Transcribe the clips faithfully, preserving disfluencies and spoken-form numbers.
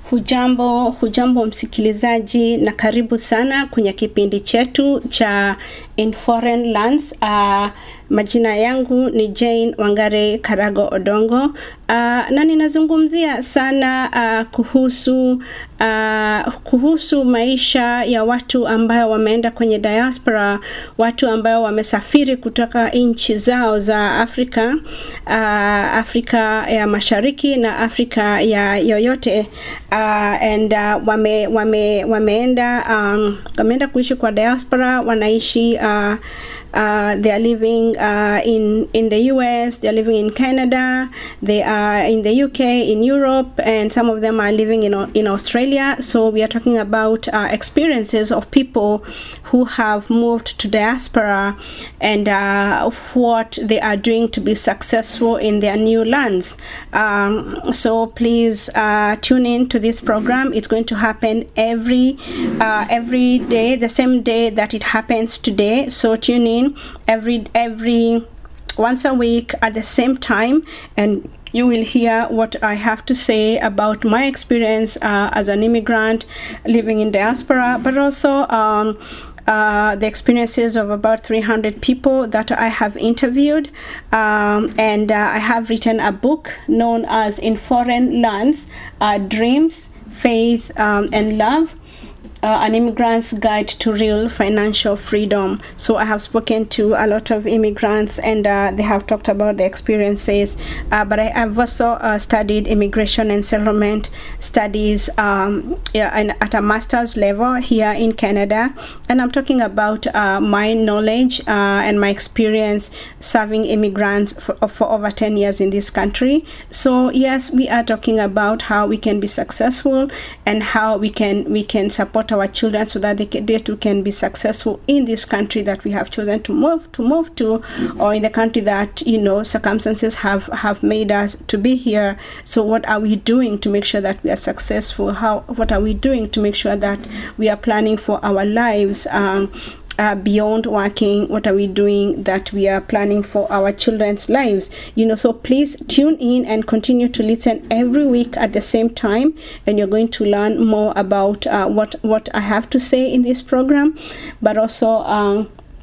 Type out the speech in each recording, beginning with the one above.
Hujambo, hujambo msikilizaji na karibu sana kwenye kipindi chetu cha In Foreign Lands. Uh, majina yangu ni Jane Wangare Karago Odongo. Uh, na ninazungumzia sana uh, kuhusu uh, kuhusu maisha ya watu ambao wameenda kwenye diaspora, watu ambao wamesafiri kutoka nchi zao za Afrika, uh, Afrika ya Mashariki na Afrika ya yoyote, uh, and uh, wame wame wameenda um, wameenda kuishi kwa diaspora, wanaishi uh, Uh, they are living uh, in in the U S, they are living in Canada, they are in the U K, in Europe, and some of them are living in in Australia. So we are talking about uh, experiences of people who have moved to diaspora and uh, what they are doing to be successful in their new lands. Um, so please uh, tune in to this program. It's going to happen every uh, every day, the same day that it happens today. So tune in every every once a week at the same time, and you will hear what I have to say about my experience uh, as an immigrant living in diaspora, but also um, Uh, the experiences of about three hundred people that I have interviewed, um, and uh, I have written a book known as In Foreign Lands, uh, Dreams, Faith, um, and Love, Uh, an immigrant's guide to real financial freedom. So I have spoken to a lot of immigrants, and uh, they have talked about the experiences, uh, but I have also uh, studied immigration and settlement studies um, yeah, and at a master's level here in Canada, and I'm talking about uh, my knowledge uh, and my experience serving immigrants for, for over ten years in this country. So yes, we are talking about how we can be successful and how we can we can support our children so that they, can, they too can be successful in this country that we have chosen to move to move to, or in the country that, you know, circumstances have have made us to be here. So what are we doing to make sure that we are successful? How what are we doing to make sure that we are planning for our lives um Uh, beyond working? What are we doing that we are planning for our children's lives? You know, so please tune in and continue to listen every week at the same time, and you're going to learn more about uh, what what I have to say in this program, but also um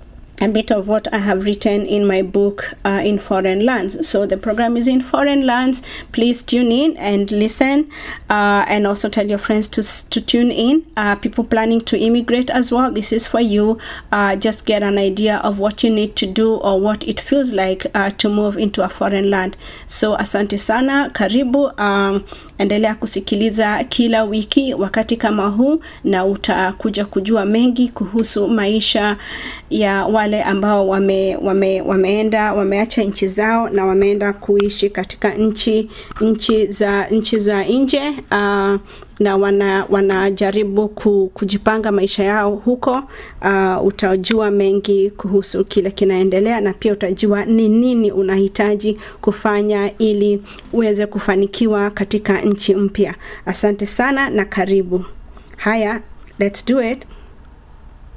a bit of what I have written in my book, uh, In Foreign Lands. So the program is In Foreign Lands. Please tune in and listen, uh, and also tell your friends to to tune in. Uh, people planning to immigrate as well, this is for you. Uh, just get an idea of what you need to do or what it feels like uh, to move into a foreign land. So asante sana, karibu. Um, endelea kusikiliza kila wiki wakati kama huu, na utakuja kujua mengi kuhusu maisha ya wale ambao wame, wame, wameenda wameacha nchi zao na wameenda kuishi katika nchi nchi za nchi za nje, uh, na wana wanajaribu ku, kujipanga maisha yao huko. Uh, utajua mengi kuhusu kile kinaendelea, na pia utajua ni nini unahitaji kufanya ili uweze kufanikiwa katika nchi mpya. Asante sana na karibu. Haya, let's do it.